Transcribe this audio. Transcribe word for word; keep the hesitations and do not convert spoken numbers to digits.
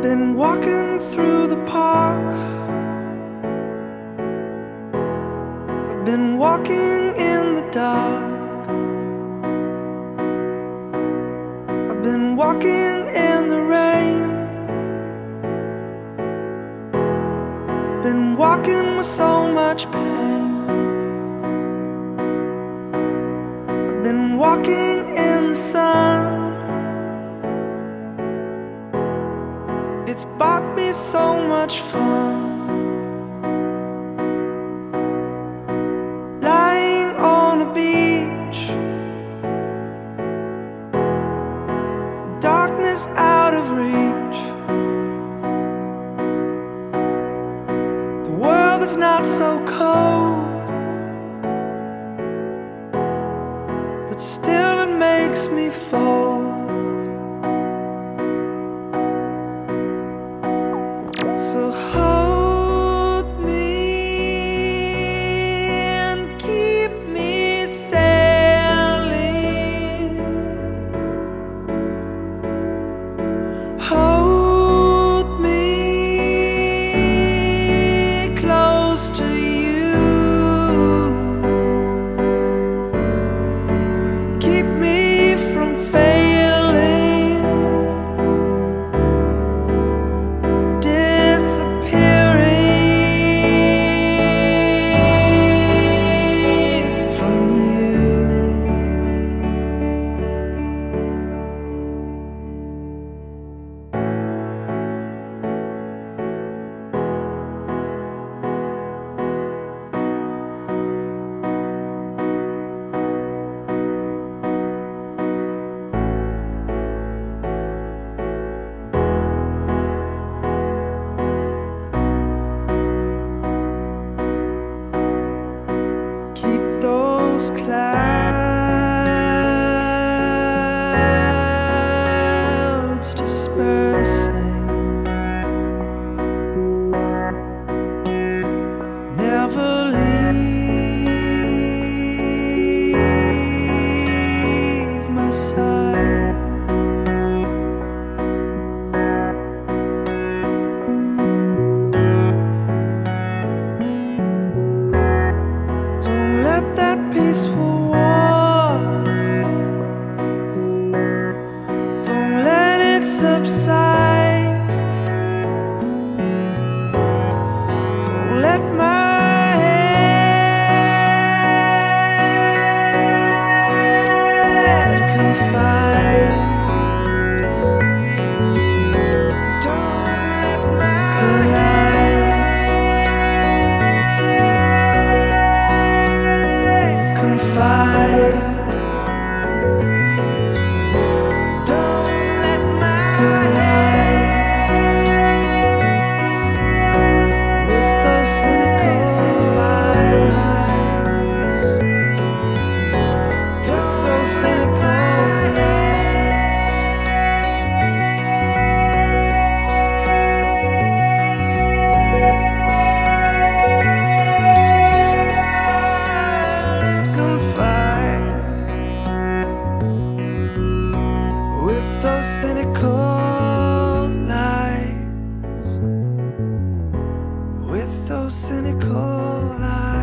been walking through the park. I've been walking in the dark. I've been walking in the rain. I've been walking with so much pain. I've been walking in the sun. It's bought me so much fun. Lying on a beach, darkness out of reach. The world is not so cold, but still it makes me fold. So hold me and keep me sailing. Hold me close to you. Keep me from failing. Those clouds dispersing, never leave my side. Don't let that peaceful water, don't let it subside. Don't let my head confide. Don't let my collide. Confide. Don't let my collide with those cynical lies. With those cynical with those cynical lies, with those cynical lies.